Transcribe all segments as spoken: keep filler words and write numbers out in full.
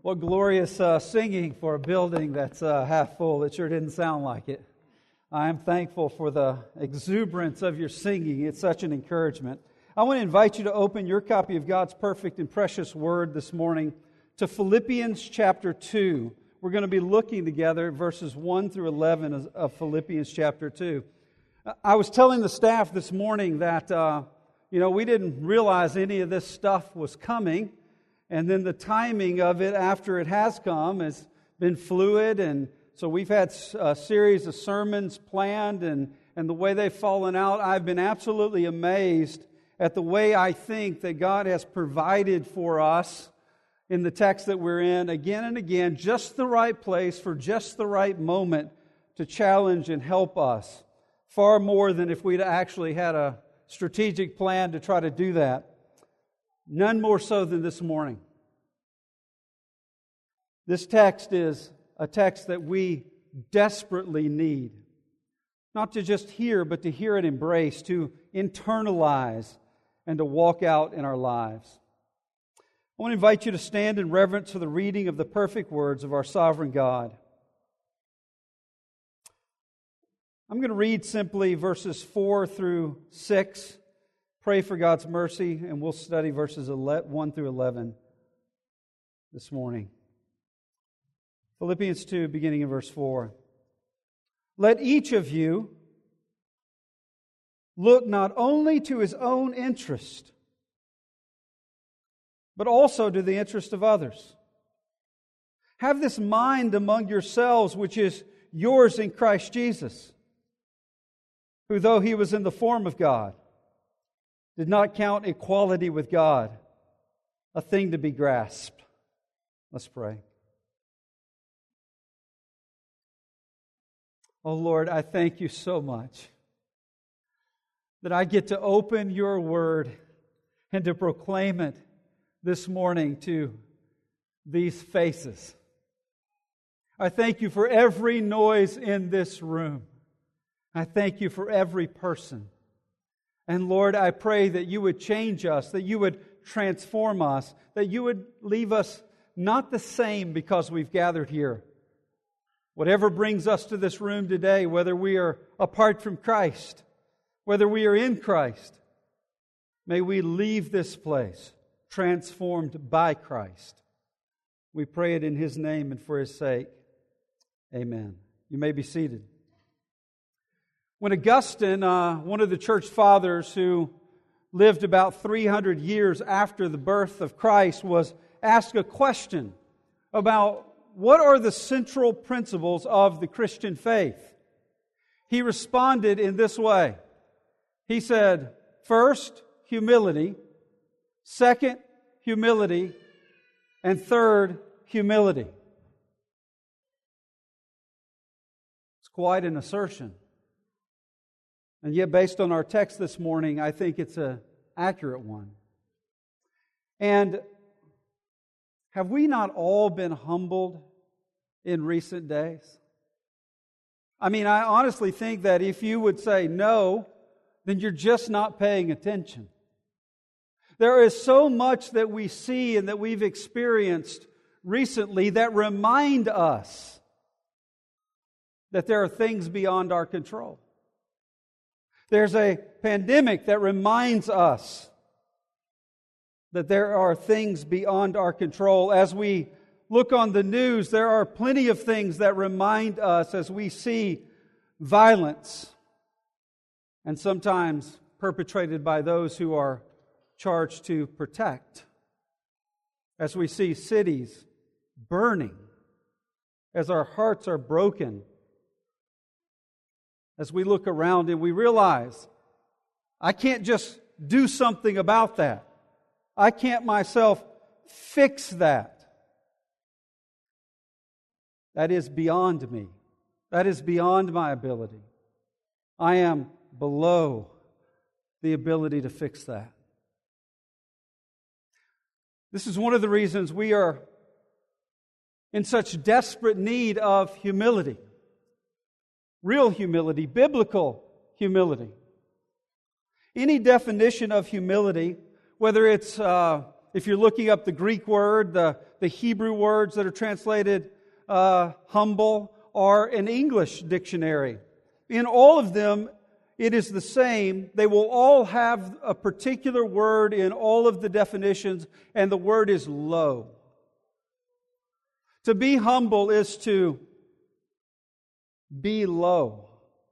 What glorious uh, singing for a building that's uh, half full. It sure didn't sound like it. I am thankful for the exuberance of your singing. It's such an encouragement. I want to invite you to open your copy of God's perfect and precious Word this morning to Philippians chapter two. We're going to be looking together at verses one through eleven of Philippians chapter two. I was telling the staff this morning that, uh, you know, we didn't realize any of this stuff was coming. And then the timing of it after it has come has been fluid. And so we've had a series of sermons planned, and, and the way they've fallen out, I've been absolutely amazed at the way I think that God has provided for us in the text that we're in again and again, just the right place for just the right moment to challenge and help us, far more than if we'd actually had a strategic plan to try to do that. None more so than this morning. This text is a text that we desperately need. Not to just hear, but to hear it embraced, to internalize, and to walk out in our lives. I want to invite you to stand in reverence for the reading of the perfect words of our sovereign God. I'm going to read simply verses four through six. Pray for God's mercy, and we'll study verses one through eleven this morning. Philippians two, beginning in verse four. Let each of you look not only to his own interest, but also to the interest of others. Have this mind among yourselves, which is yours in Christ Jesus, who, though he was in the form of God, did not count equality with God a thing to be grasped. Let's pray. Oh Lord, I thank you so much that I get to open your word and to proclaim it this morning to these faces. I thank you for every noise in this room. I thank you for every person. And Lord, I pray that you would change us, that you would transform us, that you would leave us not the same because we've gathered here. Whatever brings us to this room today, whether we are apart from Christ, whether we are in Christ, may we leave this place transformed by Christ. We pray it in His name and for His sake. Amen. You may be seated. When Augustine, uh, one of the church fathers who lived about three hundred years after the birth of Christ, was asked a question about what are the central principles of the Christian faith, he responded in this way. He said, first, humility. Second, humility. And third, humility. It's quite an assertion. And yet, based on our text this morning, I think it's an accurate one. And have we not all been humbled in recent days? I mean, I honestly think that if you would say no, then you're just not paying attention. There is so much that we see and that we've experienced recently that remind us that there are things beyond our control. There's a pandemic that reminds us that there are things beyond our control. As we look on the news, there are plenty of things that remind us as we see violence, and sometimes perpetrated by those who are charged to protect. As we see cities burning, as our hearts are broken, as we look around and we realize, I can't just do something about that. I can't myself fix that. That is beyond me. That is beyond my ability. I am below the ability to fix that. This is one of the reasons we are in such desperate need of humility. Real humility, biblical humility. Any definition of humility, whether it's uh, if you're looking up the Greek word, the, the Hebrew words that are translated uh, humble, or an English dictionary. In all of them, it is the same. They will all have a particular word in all of the definitions, and the word is low. To be humble is to be low.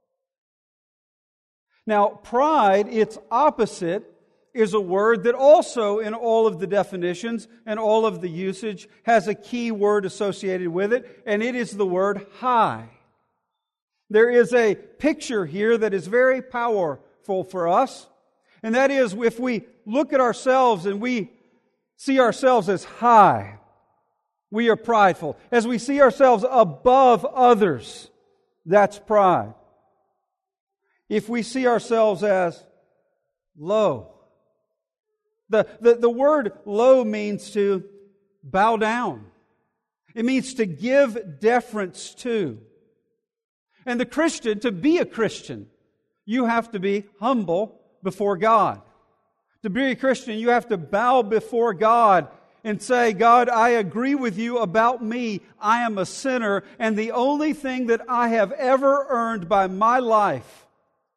Now, pride, its opposite, is a word that also in all of the definitions and all of the usage has a key word associated with it, and it is the word high. There is a picture here that is very powerful for us, and that is if we look at ourselves and we see ourselves as high, we are prideful. As we see ourselves above others, that's pride. If we see ourselves as low, the, the, the word low means to bow down. It means to give deference to. And the Christian, to be a Christian, you have to be humble before God. To be a Christian, you have to bow before God and say, God, I agree with you about me. I am a sinner, and the only thing that I have ever earned by my life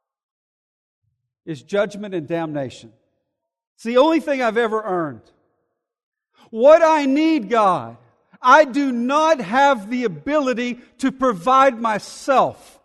is judgment and damnation. It's the only thing I've ever earned. What I need, God, I do not have the ability to provide myself.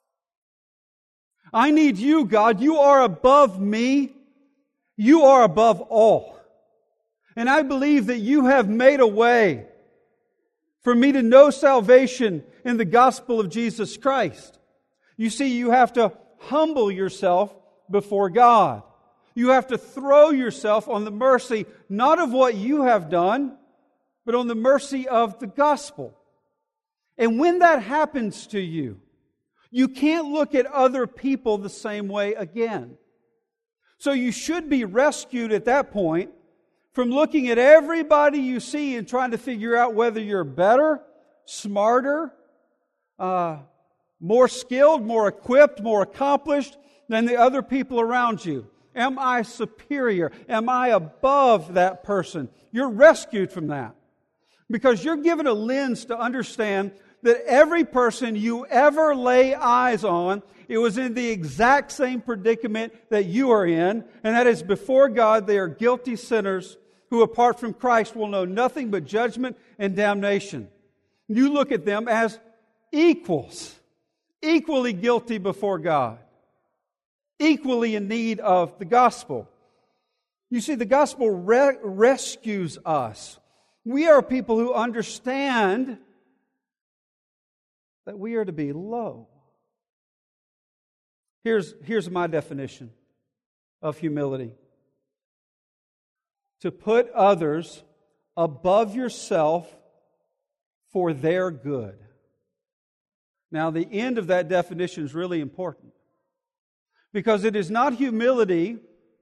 I need you, God. You are above me. You are above all. And I believe that you have made a way for me to know salvation in the gospel of Jesus Christ. You see, you have to humble yourself before God. You have to throw yourself on the mercy, not of what you have done, but on the mercy of the gospel. And when that happens to you, you can't look at other people the same way again. So you should be rescued at that point from looking at everybody you see and trying to figure out whether you're better, smarter, uh, more skilled, more equipped, more accomplished than the other people around you. Am I superior? Am I above that person? You're rescued from that. Because you're given a lens to understand that every person you ever lay eyes on, it was in the exact same predicament that you are in, and that is before God they are guilty sinners who apart from Christ will know nothing but judgment and damnation. You look at them as equals, equally guilty before God, equally in need of the gospel. You see, the gospel re- rescues us. We are people who understand that we are to be low. Here's, here's my definition of humility. To put others above yourself for their good. Now, the end of that definition is really important. Because it is not humility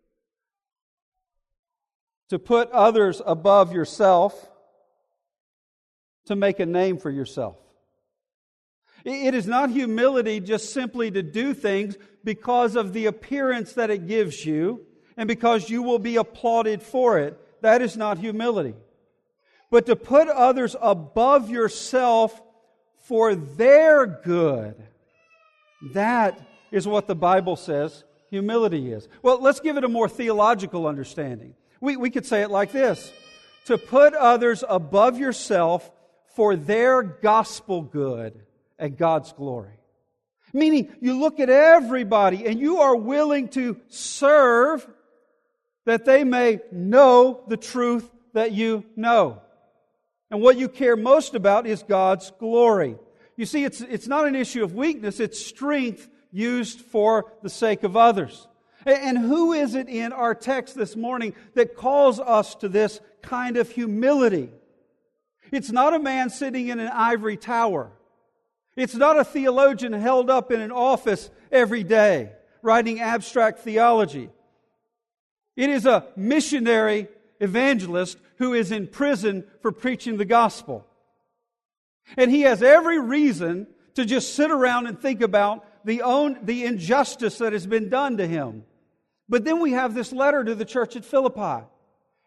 to put others above yourself to make a name for yourself. It is not humility just simply to do things because of the appearance that it gives you and because you will be applauded for it. That is not humility. But to put others above yourself for their good, that is what the Bible says humility is. Well, let's give it a more theological understanding. We, we could say it like this: to put others above yourself for their gospel good and God's glory. Meaning, you look at everybody and you are willing to serve that they may know the truth that you know. And what you care most about is God's glory. You see, it's, it's not an issue of weakness, it's strength used for the sake of others. And who is it in our text this morning that calls us to this kind of humility? It's not a man sitting in an ivory tower. It's not a theologian held up in an office every day writing abstract theology. It is a missionary evangelist who is in prison for preaching the gospel. And he has every reason to just sit around and think about the own the injustice that has been done to him. But then we have this letter to the church at Philippi.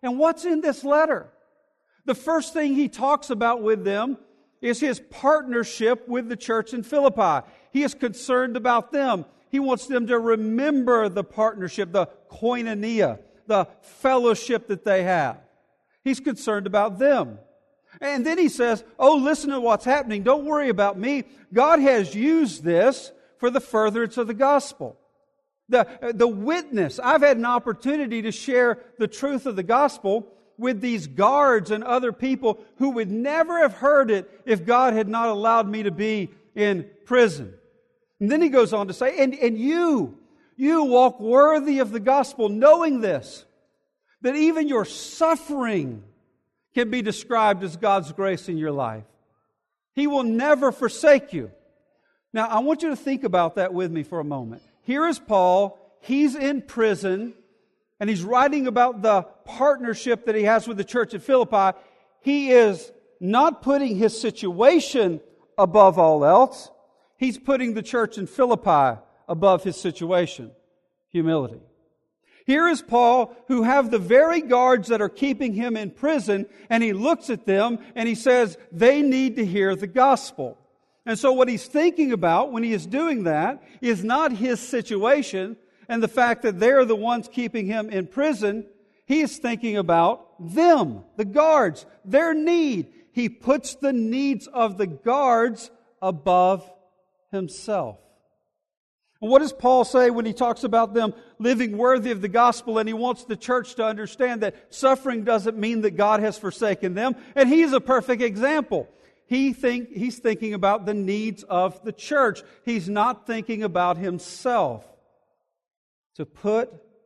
And what's in this letter? The first thing he talks about with them is his partnership with the church in Philippi. He is concerned about them. He wants them to remember the partnership, the koinonia, the fellowship that they have. He's concerned about them. And then he says, oh, listen to what's happening. Don't worry about me. God has used this for the furtherance of the gospel. The, the witness. I've had an opportunity to share the truth of the gospel with these guards and other people who would never have heard it if God had not allowed me to be in prison. And then he goes on to say, and, and you, you walk worthy of the gospel, knowing this, that even your suffering can be described as God's grace in your life. He will never forsake you. Now, I want you to think about that with me for a moment. Here is Paul. He's in prison, and he's writing about the partnership that he has with the church at Philippi. He is not putting his situation above all else. He's putting the church in Philippi above his situation. Humility. Here is Paul, who have the very guards that are keeping him in prison, and he looks at them and he says, they need to hear the gospel. And so what he's thinking about when he is doing that is not his situation and the fact that they're the ones keeping him in prison. He is thinking about them, the guards, their need. He puts the needs of the guards above himself. And what does Paul say when he talks about them living worthy of the gospel, and he wants the church to understand that suffering doesn't mean that God has forsaken them? And he's a perfect example. He think, he's thinking about the needs of the church. He's not thinking about himself. To put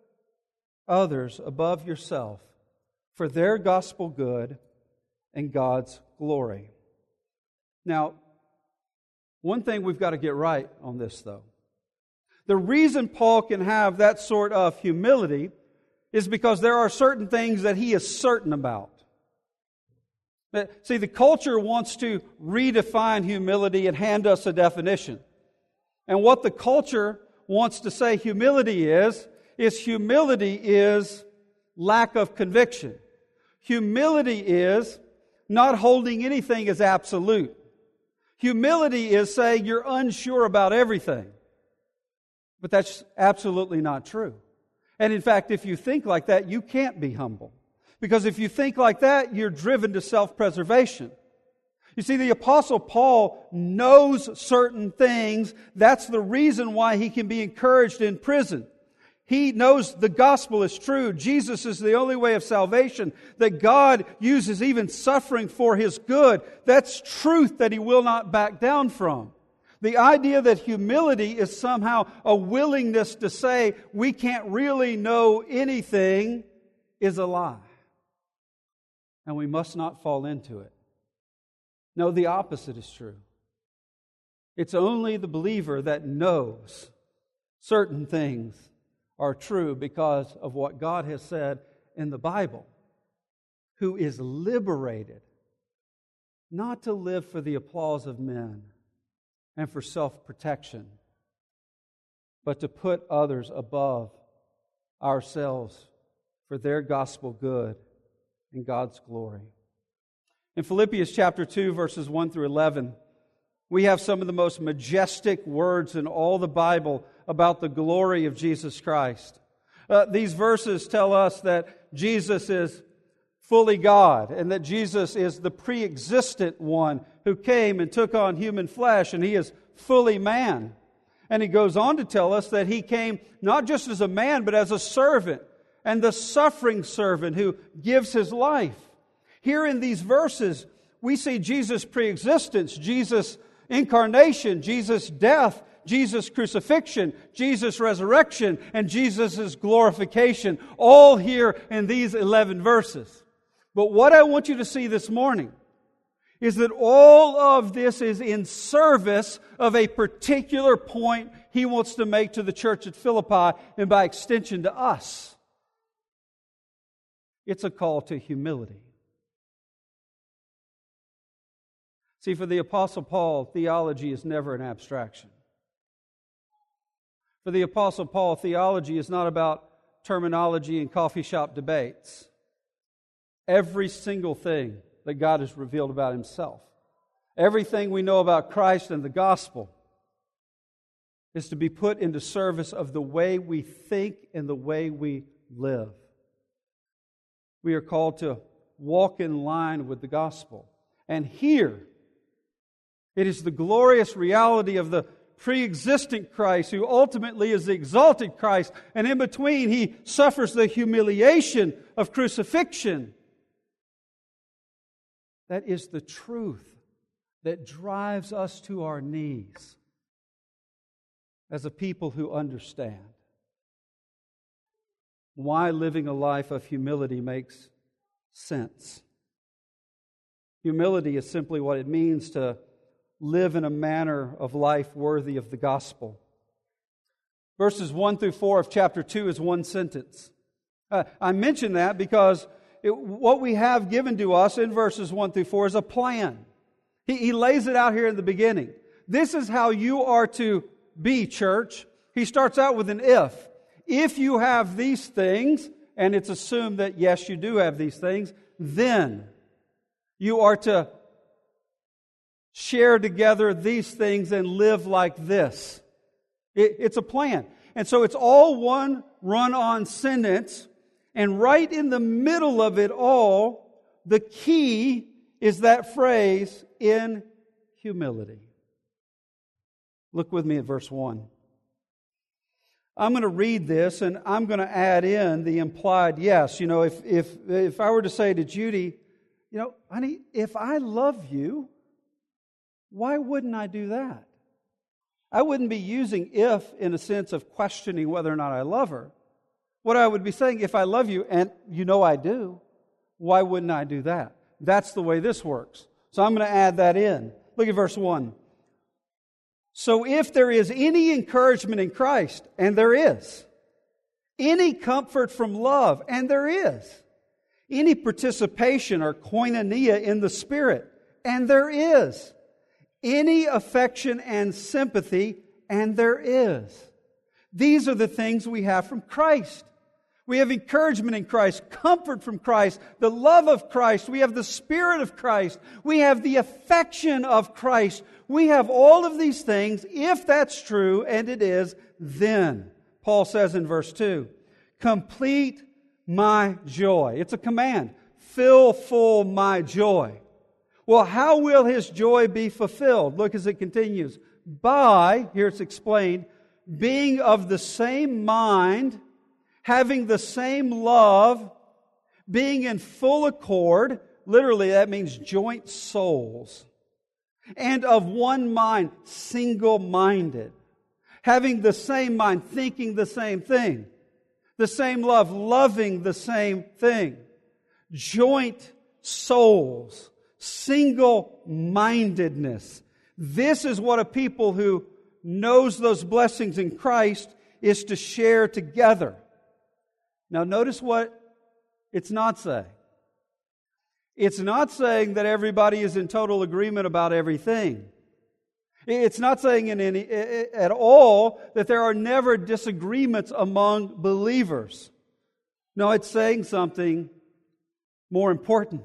others above yourself for their gospel good and God's glory. Now, one thing we've got to get right on this, though. The reason Paul can have that sort of humility is because there are certain things that he is certain about. See, the culture wants to redefine humility and hand us a definition. And what the culture wants to say humility is, is humility is lack of conviction. Humility is not holding anything as absolute. Humility is saying you're unsure about everything. But that's absolutely not true. And in fact, if you think like that, you can't be humble. Because if you think like that, you're driven to self-preservation. You see, the Apostle Paul knows certain things. That's the reason why he can be encouraged in prison. He knows the gospel is true. Jesus is the only way of salvation. That God uses even suffering for His good. That's truth that he will not back down from. The idea that humility is somehow a willingness to say we can't really know anything is a lie. And we must not fall into it. No, the opposite is true. It's only the believer that knows certain things are true because of what God has said in the Bible, who is liberated not to live for the applause of men and for self-protection, but to put others above ourselves for their gospel good and God's glory. In Philippians chapter two, verses one through eleven, we have some of the most majestic words in all the Bible about the glory of Jesus Christ. Uh, these verses tell us that Jesus is fully God and that Jesus is the pre-existent one who came and took on human flesh, and He is fully man. And He goes on to tell us that He came not just as a man, but as a servant, and the suffering servant who gives His life. Here in these verses, we see Jesus' pre-existence, Jesus' incarnation, Jesus' death, Jesus' crucifixion, Jesus' resurrection, and Jesus' glorification, all here in these eleven verses. But what I want you to see this morning is that all of this is in service of a particular point He wants to make to the church at Philippi, and by extension to us. It's a call to humility. See, for the Apostle Paul, theology is never an abstraction. For the Apostle Paul, theology is not about terminology and coffee shop debates. every single thing that God has revealed about Himself. Everything we know about Christ and the gospel is to be put into service of the way we think and the way we live. We are called to walk in line with the gospel. And here, it is the glorious reality of the pre-existent Christ who ultimately is the exalted Christ. And in between, He suffers the humiliation of crucifixion. That is the truth that drives us to our knees as a people who understand why living a life of humility makes sense. Humility is simply what it means to live in a manner of life worthy of the gospel. Verses one through four of chapter two is one sentence. Uh, I mention that because it, what we have given to us in verses one through four is a plan. He, he lays it out here in the beginning. This is how you are to be, church. He starts out with an if. If you have these things, and it's assumed that yes, you do have these things, then you are to share together these things and live like this. It, it's a plan. And so it's all one run-on sentence. And right in the middle of it all, the key is that phrase, in humility. Look with me at verse one. I'm going to read this and I'm going to add in the implied yes. You know, if if if I were to say to Judy, you know, honey, if I love you, why wouldn't I do that? I wouldn't be using if in a sense of questioning whether or not I love her. What I would be saying, if I love you, and you know I do, why wouldn't I do that? That's the way this works. So I'm going to add that in. Look at verse one. So if there is any encouragement in Christ, and there is, any comfort from love, and there is, any participation or koinonia in the Spirit, and there is, any affection and sympathy, and there is. These are the things we have from Christ. We have encouragement in Christ, comfort from Christ, the love of Christ. We have the Spirit of Christ. We have the affection of Christ. We have all of these things. If that's true, and it is, then, Paul says in verse two, complete my joy. It's a command. Fill full my joy. Well, how will His joy be fulfilled? Look as it continues. By, here it's explained, being of the same mind, having the same love, being in full accord, literally that means joint souls, and of one mind, single-minded, having the same mind, thinking the same thing, the same love, loving the same thing, joint souls, single-mindedness. This is what a people who knows those blessings in Christ is to share together. Now notice what it's not saying. It's not saying that everybody is in total agreement about everything. It's not saying in any, at all that there are never disagreements among believers. No, it's saying something more important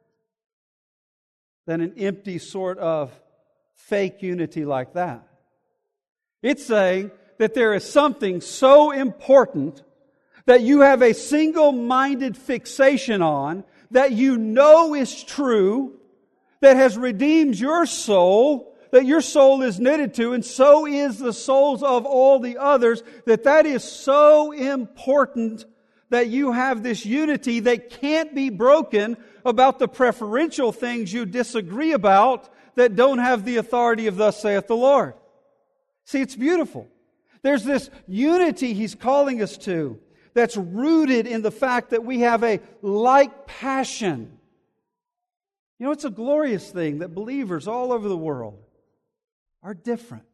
than an empty sort of fake unity like that. It's saying that there is something so important that you have a single-minded fixation on, that you know is true, that has redeemed your soul, that your soul is knitted to, and so is the souls of all the others, that that is so important that you have this unity that can't be broken about the preferential things you disagree about that don't have the authority of thus saith the Lord. See, it's beautiful. There's this unity He's calling us to that's rooted in the fact that we have a like passion. You know, it's a glorious thing that believers all over the world are different.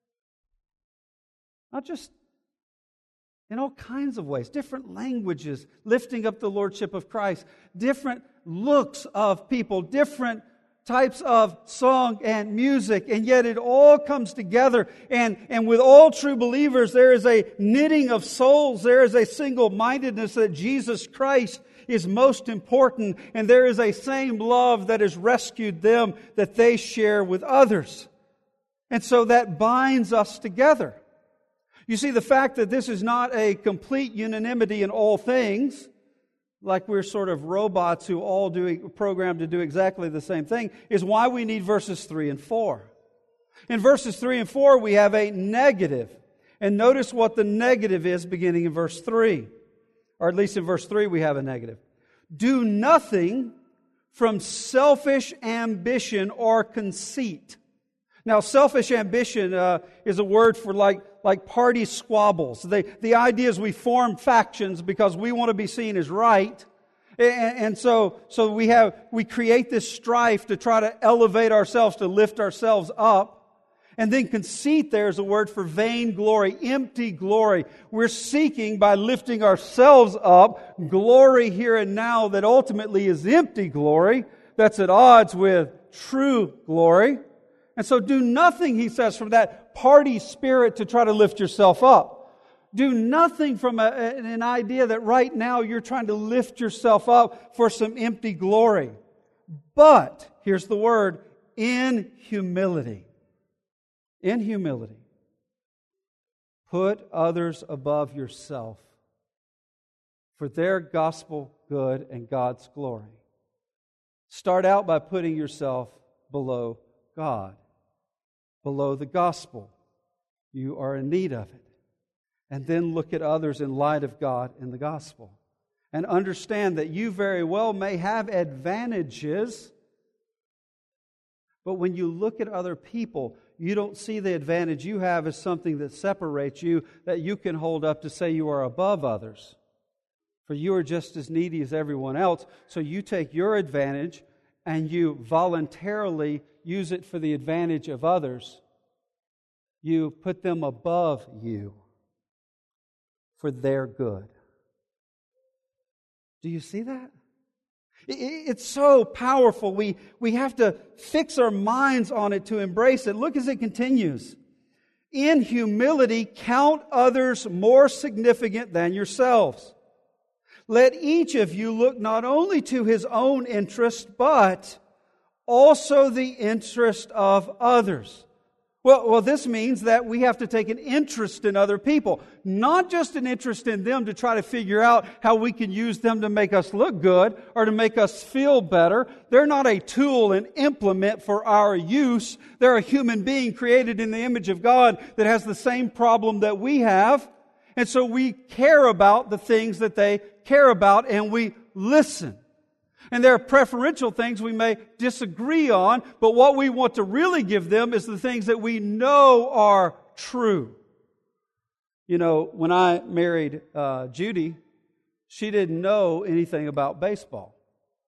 Not just in all kinds of ways, different languages, lifting up the Lordship of Christ, different looks of people, different types of song and music, and yet it all comes together. And, and with all true believers, there is a knitting of souls. There is a single-mindedness that Jesus Christ is most important, and there is a same love that has rescued them that they share with others. And so that binds us together. You see, the fact that this is not a complete unanimity in all things, like we're sort of robots who all do programmed to do exactly the same thing, is why we need verses three and four. In verses three and four, we have a negative. And notice what the negative is beginning in verse three. Or at least in verse three, we have a negative. Do nothing from selfish ambition or conceit. Now, selfish ambition uh, is a word for like, like party squabbles. The, the idea is we form factions because we want to be seen as right. And, and so, so we have we create this strife to try to elevate ourselves, to lift ourselves up. And then conceit there is a word for vain glory, empty glory. We're seeking, by lifting ourselves up, glory here and now that ultimately is empty glory. That's at odds with true glory. And so do nothing, he says, from that party spirit to try to lift yourself up. Do nothing from a, an idea that right now you're trying to lift yourself up for some empty glory. But, here's the word, in humility. In humility. Put others above yourself for their gospel good and God's glory. Start out by putting yourself below God, below the gospel. You are in need of it. And then look at others in light of God and the gospel. And understand that you very well may have advantages, but when you look at other people, you don't see the advantage you have as something that separates you, that you can hold up to say you are above others. For you are just as needy as everyone else. So you take your advantage and you voluntarily use it for the advantage of others. You put them above you for their good. Do you see that? It's so powerful. We, we have to fix our minds on it to embrace it. Look as it continues. In humility, count others more significant than yourselves. Let each of you look not only to his own interest, but also the interest of others. Well, well, this means that we have to take an interest in other people. Not just an interest in them to try to figure out how we can use them to make us look good or to make us feel better. They're not a tool, an implement for our use. They're a human being created in the image of God that has the same problem that we have. And so we care about the things that they care about, and we listen. And there are preferential things we may disagree on, but what we want to really give them is the things that we know are true. You know, when I married uh, Judy, she didn't know anything about baseball.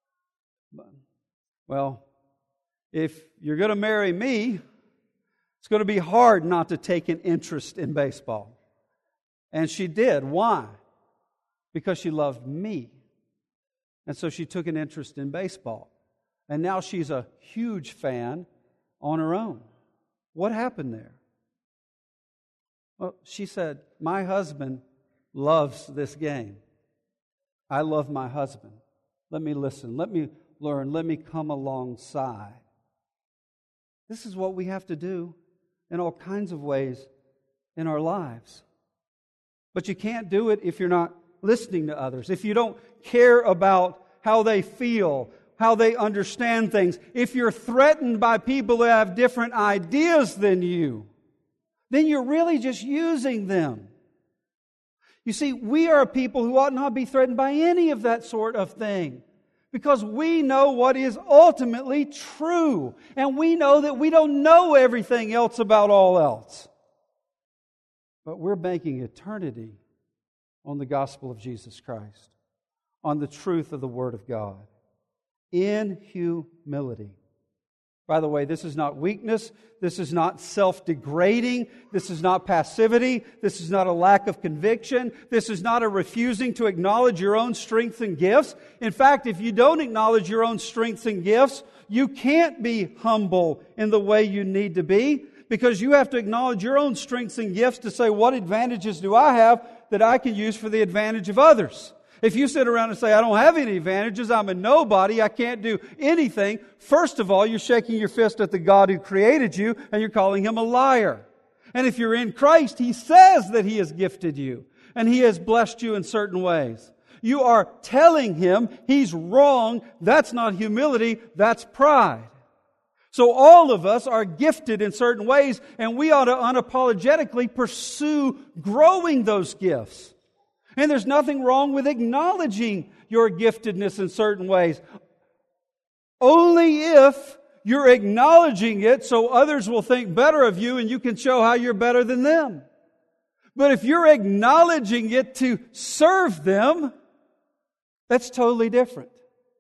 Well, if you're going to marry me, it's going to be hard not to take an interest in baseball. And she did. Why? Because she loved me. And so she took an interest in baseball. And now she's a huge fan on her own. What happened there? Well, she said, my husband loves this game. I love my husband. Let me listen. Let me learn. Let me come alongside. This is what we have to do in all kinds of ways in our lives. But you can't do it if you're not listening to others, if you don't care about how they feel, how they understand things, if you're threatened by people who have different ideas than you, then you're really just using them. You see, we are people who ought not be threatened by any of that sort of thing, because we know what is ultimately true, and we know that we don't know everything else about all else. But we're banking eternity on the gospel of Jesus Christ, on the truth of the Word of God, in humility. By the way, this is not weakness, this is not self-degrading, this is not passivity, this is not a lack of conviction, this is not a refusing to acknowledge your own strengths and gifts. In fact, if you don't acknowledge your own strengths and gifts, you can't be humble in the way you need to be, because you have to acknowledge your own strengths and gifts to say, what advantages do I have that I can use for the advantage of others? If you sit around and say, I don't have any advantages, I'm a nobody, I can't do anything, first of all, you're shaking your fist at the God who created you, and you're calling Him a liar. And if you're in Christ, He says that He has gifted you, and He has blessed you in certain ways. You are telling Him He's wrong. That's not humility, that's pride. So all of us are gifted in certain ways, and we ought to unapologetically pursue growing those gifts. And there's nothing wrong with acknowledging your giftedness in certain ways. Only if you're acknowledging it so others will think better of you and you can show how you're better than them. But if you're acknowledging it to serve them, that's totally different.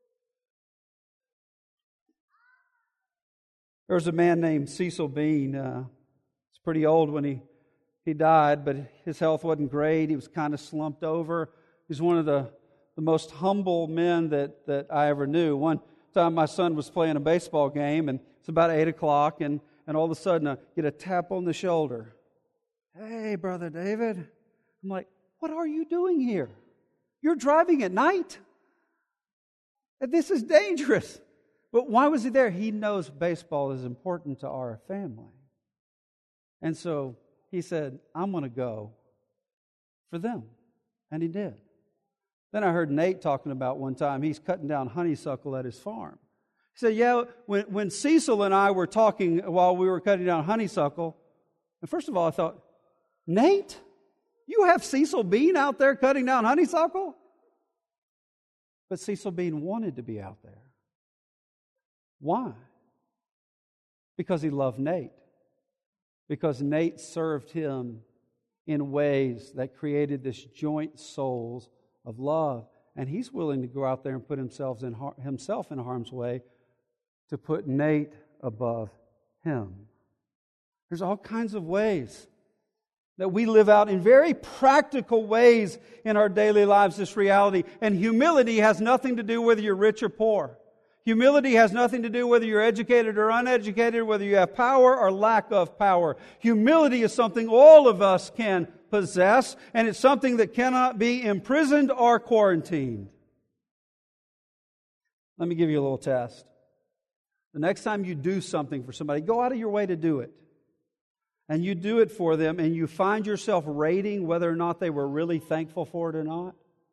There was a man named Cecil Bean. Uh, he's pretty old when he, he died, but his health wasn't great. He was kind of slumped over. He's one of the, the most humble men that, that I ever knew. One time my son was playing a baseball game, and it's about eight o'clock, and, and all of a sudden I get a tap on the shoulder. Hey, Brother David. I'm like, what are you doing here? You're driving at night? This is dangerous. But why was he there? He knows baseball is important to our family. And so he said, I'm going to go for them. And he did. Then I heard Nate talking about one time, he's cutting down honeysuckle at his farm. He said, yeah, when, when Cecil and I were talking while we were cutting down honeysuckle, and first of all I thought, Nate, you have Cecil Bean out there cutting down honeysuckle? But Cecil Bean wanted to be out there. Why? Because he loved Nate. Because Nate served him in ways that created this joint souls of love. And he's willing to go out there and put himself in, himself in harm's way to put Nate above him. There's all kinds of ways that we live out in very practical ways in our daily lives this reality. And humility has nothing to do whether you're rich or poor. Humility has nothing to do whether you're educated or uneducated, whether you have power or lack of power. Humility is something all of us can possess, and it's something that cannot be imprisoned or quarantined. Let me give you a little test. The next time you do something for somebody, go out of your way to do it. And you do it for them, and you find yourself rating whether or not they were really thankful for it or not,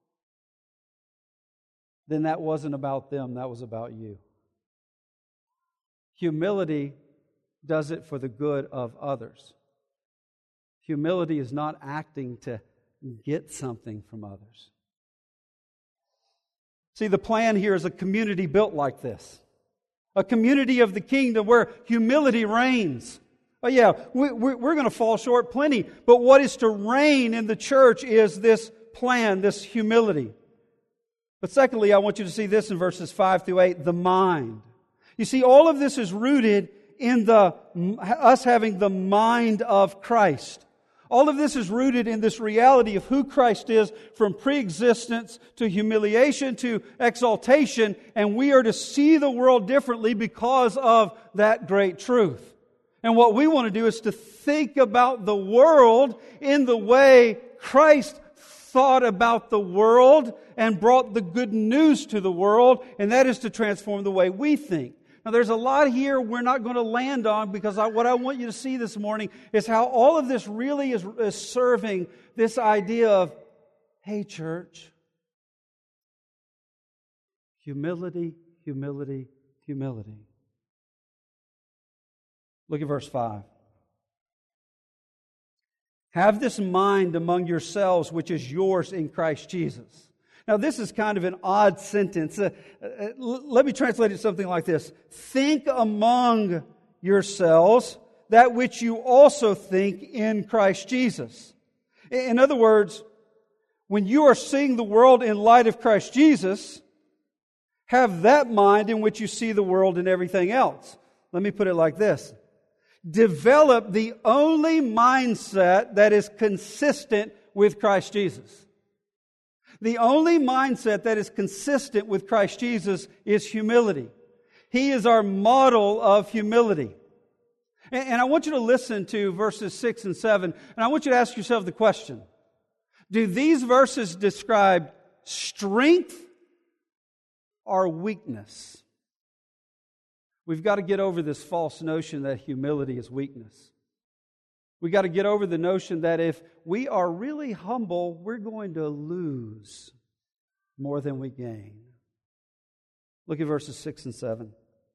then that wasn't about them, that was about you. Humility does it for the good of others. Humility is not acting to get something from others. See, the plan here is a community built like this. A community of the kingdom where humility reigns. Oh yeah, we, we're going to fall short plenty, but what is to reign in the church is this plan, this humility. But secondly, I want you to see this in verses five through eight, the mind. You see, all of this is rooted in the us having the mind of Christ. All of this is rooted in this reality of who Christ is from pre-existence to humiliation to exaltation, and we are to see the world differently because of that great truth. And what we want to do is to think about the world in the way Christ thought about the world and brought the good news to the world, and that is to transform the way we think. Now, there's a lot here we're not going to land on because I, what I want you to see this morning is how all of this really is, is serving this idea of, hey, church, humility, humility, humility. Look at verse five. Have this mind among yourselves, which is yours in Christ Jesus. Now, this is kind of an odd sentence. Uh, uh, let me translate it something like this. Think among yourselves that which you also think in Christ Jesus. In other words, when you are seeing the world in light of Christ Jesus, have that mind in which you see the world and everything else. Let me put it like this. Develop the only mindset that is consistent with Christ Jesus. The only mindset that is consistent with Christ Jesus is humility. He is our model of humility. And, and I want you to listen to verses six and seven, and I want you to ask yourself the question, do these verses describe strength or weakness. We've got to get over this false notion that humility is weakness. We've got to get over the notion that if we are really humble, we're going to lose more than we gain. Look at verses six and seven.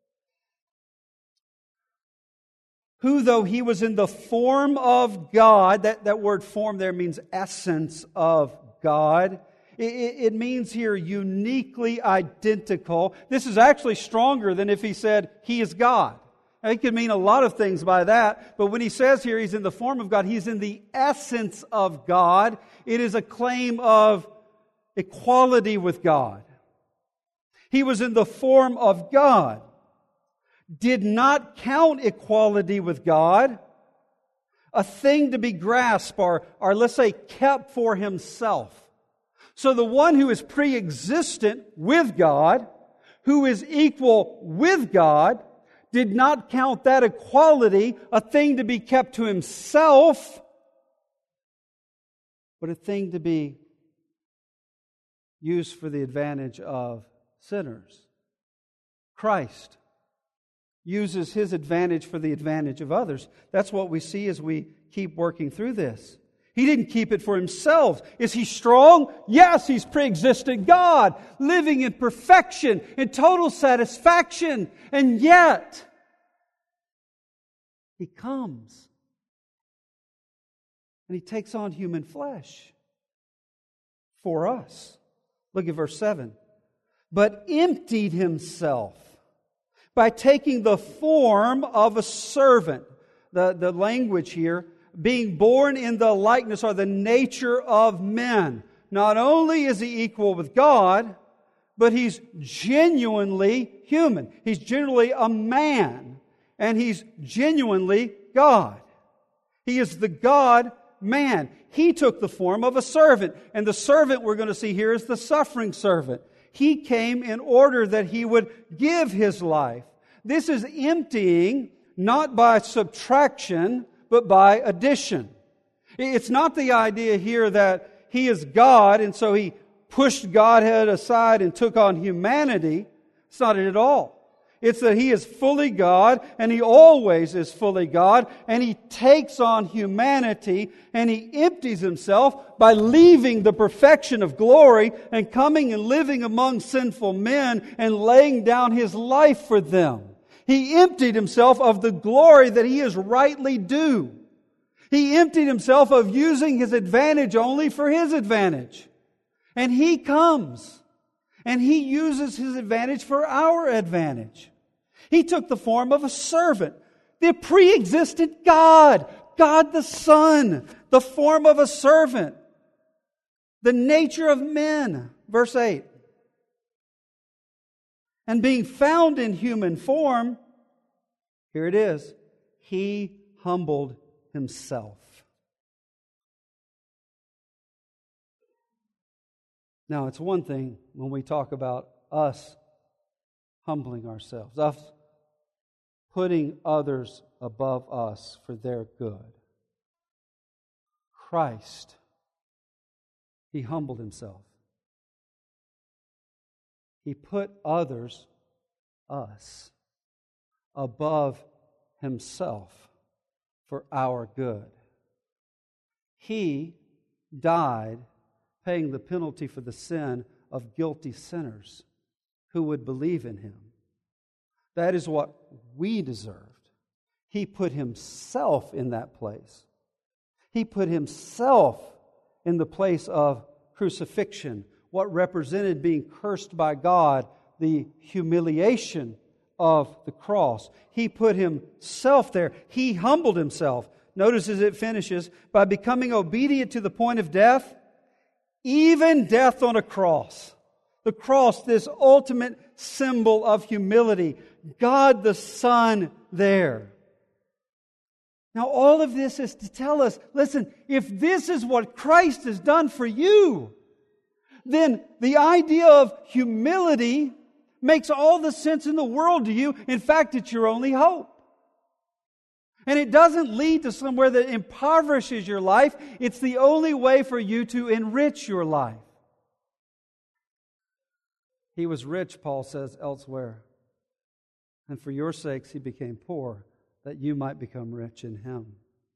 Who, though he was in the form of God, that, that word form there means essence of God. It, it means here uniquely identical. This is actually stronger than if he said he is God. Now, he could mean a lot of things by that, but when he says here he's in the form of God, he's in the essence of God. It is a claim of equality with God. He was in the form of God, did not count equality with God a thing to be grasped or, or let's say kept for himself. So the one who is pre-existent with God, who is equal with God, did not count that equality a thing to be kept to himself, but a thing to be used for the advantage of sinners. Christ uses His advantage for the advantage of others. That's what we see as we keep working through this. He didn't keep it for Himself. Is He strong? Yes, He's pre-existent God, living in perfection, in total satisfaction. And yet, He comes and He takes on human flesh for us. Look at verse seven. But emptied Himself by taking the form of a servant. The, the language here, being born in the likeness or the nature of men. Not only is He equal with God, but He's genuinely human. He's genuinely a man, and He's genuinely God. He is the God-man. He took the form of a servant, and the servant we're going to see here is the suffering servant. He came in order that He would give His life. This is emptying, not by subtraction, but by addition. It's not the idea here that He is God, and so He pushed Godhead aside and took on humanity. It's not it at all. It's that He is fully God, and He always is fully God, and He takes on humanity, and He empties Himself by leaving the perfection of glory and coming and living among sinful men and laying down His life for them. He emptied Himself of the glory that He is rightly due. He emptied Himself of using His advantage only for His advantage. And He comes, and He uses His advantage for our advantage. He took the form of a servant, the pre-existent God, God the Son, the form of a servant, the nature of men. Verse eight. And being found in human form, here it is, He humbled Himself. Now, it's one thing when we talk about us humbling ourselves, us putting others above us for their good. Christ, He humbled Himself. He put others, us, above Himself for our good. He died paying the penalty for the sin of guilty sinners who would believe in Him. That is what we deserved. He put Himself in that place. He put Himself in the place of crucifixion, what represented being cursed by God, the humiliation of the cross. He put Himself there. He humbled Himself. Notice as it finishes, by becoming obedient to the point of death, even death on a cross. The cross, this ultimate symbol of humility. God the Son there. Now all of this is to tell us, listen, if this is what Christ has done for you, then the idea of humility makes all the sense in the world to you. In fact, it's your only hope. And it doesn't lead to somewhere that impoverishes your life. It's the only way for you to enrich your life. He was rich, Paul says elsewhere. And for your sakes he became poor, that you might become rich in Him.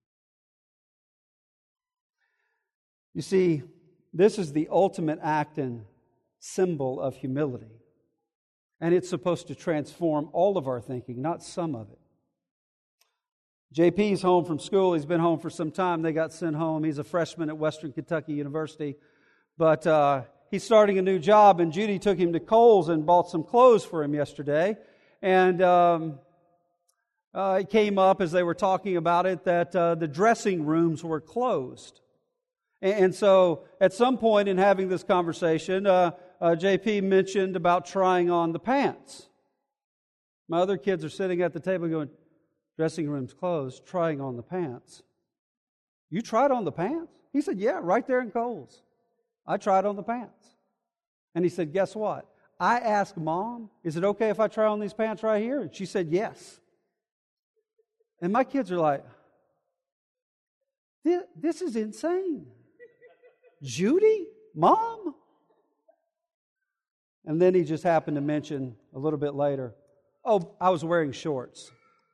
You see, this is the ultimate act and symbol of humility. And it's supposed to transform all of our thinking, not some of it. J P's home from school. He's been home for some time. They got sent home. He's a freshman at Western Kentucky University. But uh, he's starting a new job, and Judy took him to Kohl's and bought some clothes for him yesterday. And um, uh, it came up as they were talking about it that uh, the dressing rooms were closed. And, and so at some point in having this conversation, uh, uh, J P mentioned about trying on the pants. My other kids are sitting at the table going, dressing room's closed, trying on the pants. You tried on the pants? He said, yeah, right there in Kohl's. I tried on the pants. And he said, guess what? I asked Mom, is it okay if I try on these pants right here? And she said, yes. And my kids are like, this, this is insane. Judy? Mom? And then he just happened to mention a little bit later, oh, I was wearing shorts.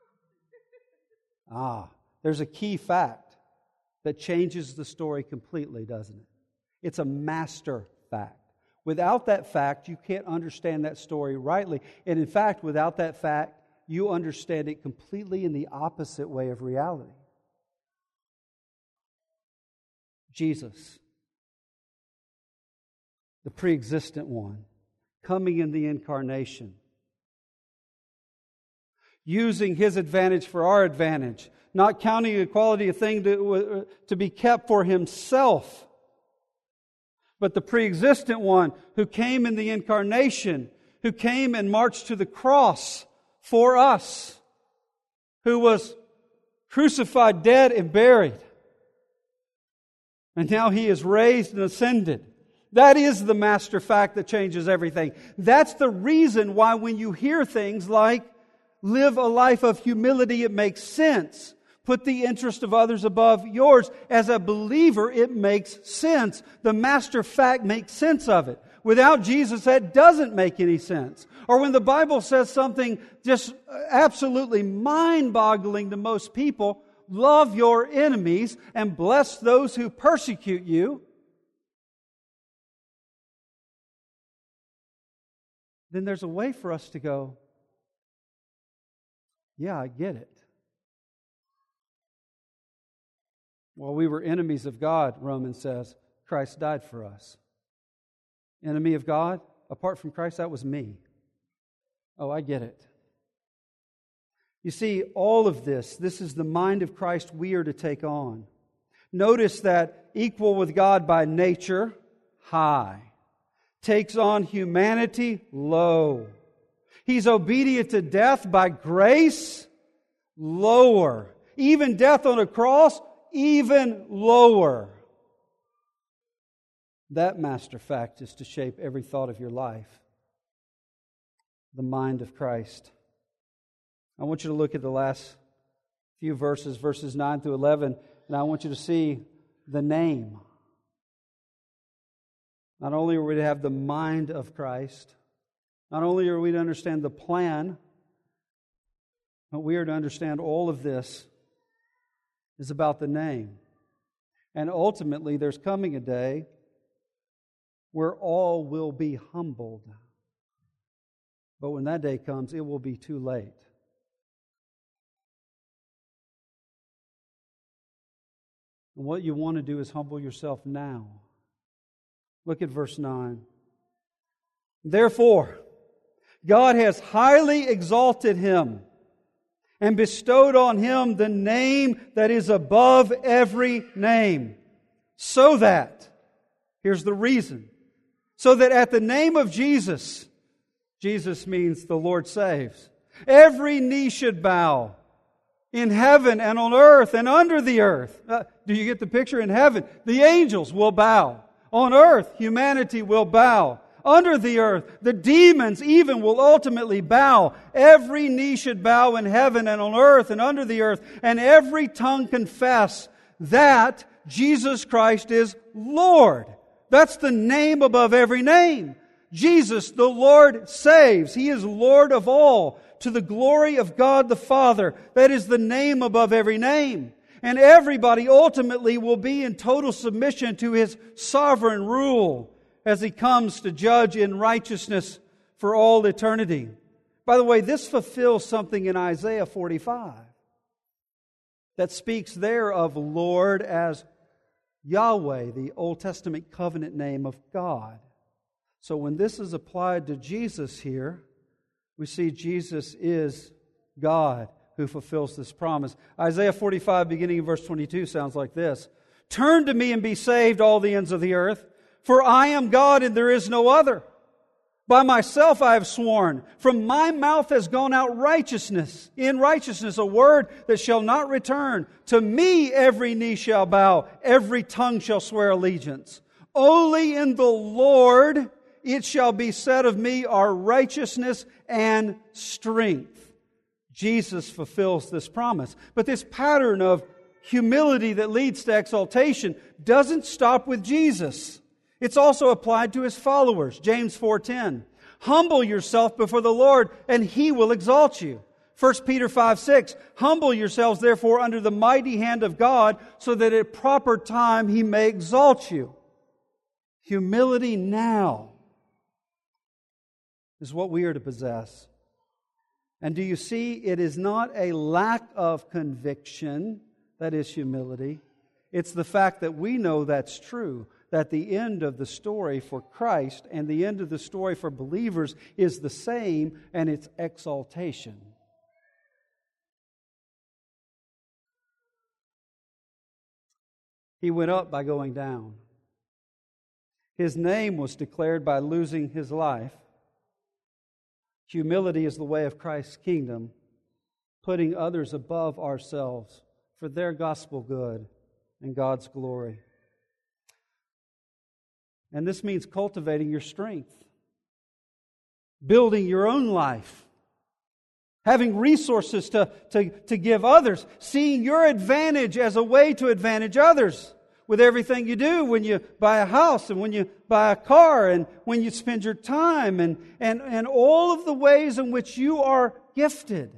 Ah, there's a key fact that changes the story completely, doesn't it? It's a master fact. Without that fact, you can't understand that story rightly. And in fact, without that fact, you understand it completely in the opposite way of reality. Jesus, the pre-existent one, coming in the incarnation, using His advantage for our advantage, not counting equality a thing to, to be kept for Himself, but the pre-existent one who came in the incarnation, who came and marched to the cross for us, who was crucified, dead, and buried. And now He is raised and ascended. That is the master fact that changes everything. That's the reason why when you hear things like, live a life of humility, it makes sense. Put the interest of others above yours. As a believer, it makes sense. The master fact makes sense of it. Without Jesus, that doesn't make any sense. Or when the Bible says something just absolutely mind-boggling to most people, love your enemies and bless those who persecute you, then there's a way for us to go, yeah, I get it. While we were enemies of God, Romans says, Christ died for us. Enemy of God? Apart from Christ, that was me. Oh, I get it. You see, all of this, this is the mind of Christ we are to take on. Notice that equal with God by nature, high. Takes on humanity, low. He's obedient to death by grace, lower. Even death on a cross, even lower. That master fact is to shape every thought of your life. The mind of Christ. I want you to look at the last few verses, verses nine through eleven, and I want you to see the name. Not only are we to have the mind of Christ, not only are we to understand the plan, but we are to understand all of this is about the name. And ultimately, there's coming a day where all will be humbled. But when that day comes, it will be too late. And what you want to do is humble yourself now. Look at verse nine. Therefore, God has highly exalted Him and bestowed on Him the name that is above every name. So that, here's the reason, so that at the name of Jesus, Jesus means the Lord saves, every knee should bow in heaven and on earth and under the earth. Uh, do you get the picture? In heaven, the angels will bow. On earth, humanity will bow. Under the earth, the demons even will ultimately bow. Every knee should bow in heaven and on earth and under the earth, and every tongue confess that Jesus Christ is Lord. That's the name above every name. Jesus, the Lord, saves. He is Lord of all, to the glory of God the Father. That is the name above every name. And everybody ultimately will be in total submission to His sovereign rule as He comes to judge in righteousness for all eternity. By the way, this fulfills something in Isaiah forty-five that speaks there of Lord as Yahweh, the Old Testament covenant name of God. So when this is applied to Jesus here, we see Jesus is God who fulfills this promise. Isaiah forty-five, beginning in verse twenty-two, sounds like this. Turn to me and be saved, all the ends of the earth, for I am God and there is no other. By myself I have sworn, from my mouth has gone out righteousness, in righteousness, a word that shall not return. To me every knee shall bow, every tongue shall swear allegiance. Only in the Lord it shall be said of me are righteousness and strength. Jesus fulfills this promise. But this pattern of humility that leads to exaltation doesn't stop with Jesus. It's also applied to His followers. James four ten. Humble yourself before the Lord, and He will exalt you. First Peter five six. Humble yourselves, therefore, under the mighty hand of God, so that at proper time He may exalt you. Humility now is what we are to possess. And do you see, it is not a lack of conviction that is humility. It's the fact that we know that's true, that the end of the story for Christ and the end of the story for believers is the same, and it's exaltation. He went up by going down. His name was declared by losing His life. Humility is the way of Christ's kingdom, putting others above ourselves for their gospel good and God's glory. And this means cultivating your strength, building your own life, having resources to, to, to give others, seeing your advantage as a way to advantage others. With everything you do, when you buy a house and when you buy a car and when you spend your time and, and, and all of the ways in which you are gifted.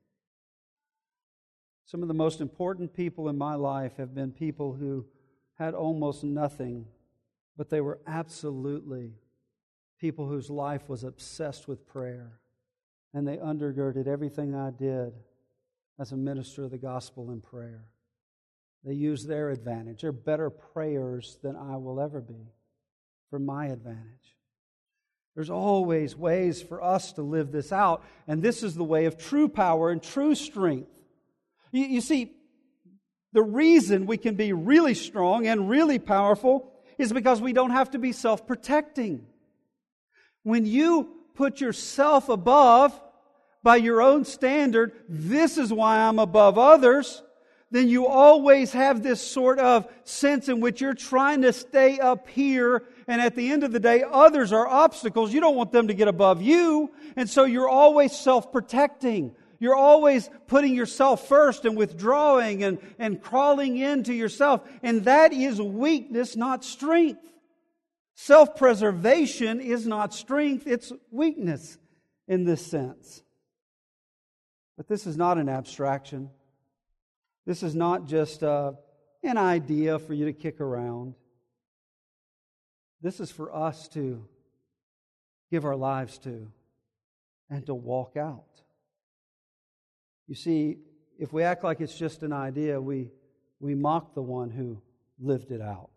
Some of the most important people in my life have been people who had almost nothing, but they were absolutely people whose life was obsessed with prayer. And they undergirded everything I did as a minister of the gospel in prayer. They use their advantage. They're better prayers than I will ever be for my advantage. There's always ways for us to live this out, and this is the way of true power and true strength. You, you see, the reason we can be really strong and really powerful is because we don't have to be self-protecting. When you put yourself above by your own standard, this is why I'm above others, then you always have this sort of sense in which you're trying to stay up here, and at the end of the day, others are obstacles. You don't want them to get above you, and so you're always self-protecting. You're always putting yourself first and withdrawing and, and crawling into yourself, and that is weakness, not strength. Self-preservation is not strength, it's weakness in this sense. But this is not an abstraction. This is not just uh, an idea for you to kick around. This is for us to give our lives to and to walk out. You see, if we act like it's just an idea, we, we mock the one who lived it out.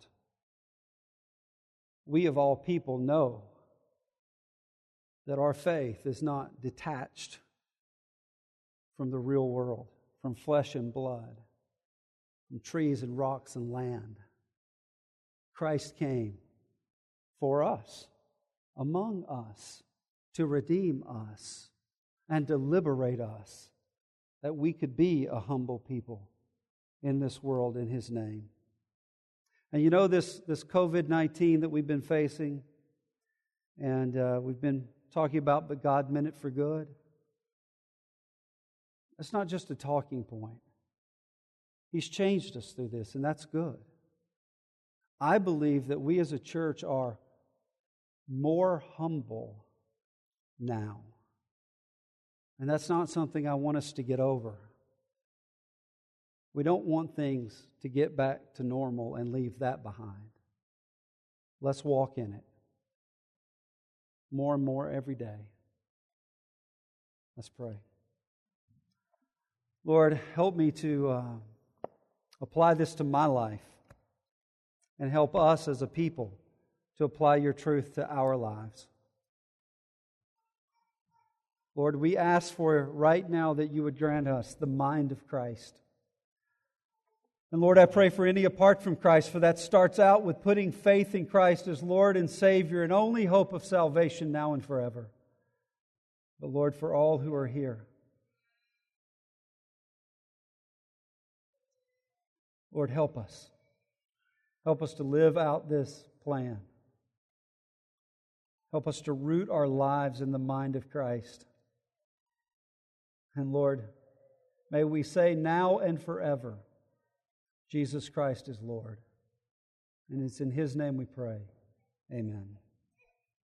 We of all people know that our faith is not detached from the real world, from flesh and blood, from trees and rocks and land. Christ came for us, among us, to redeem us and to liberate us, that we could be a humble people in this world in His name. And you know this, this covid nineteen that we've been facing, and uh, we've been talking about, but God meant it for good. That's not just a talking point. He's changed us through this, and that's good. I believe that we as a church are more humble now. And that's not something I want us to get over. We don't want things to get back to normal and leave that behind. Let's walk in it more and more every day. Let's pray. Lord, help me to uh, apply this to my life and help us as a people to apply your truth to our lives. Lord, we ask for right now that you would grant us the mind of Christ. And Lord, I pray for any apart from Christ, for that starts out with putting faith in Christ as Lord and Savior and only hope of salvation now and forever. But Lord, for all who are here, Lord, help us. Help us to live out this plan. Help us to root our lives in the mind of Christ. And Lord, may we say now and forever, Jesus Christ is Lord. And it's in His name we pray. Amen.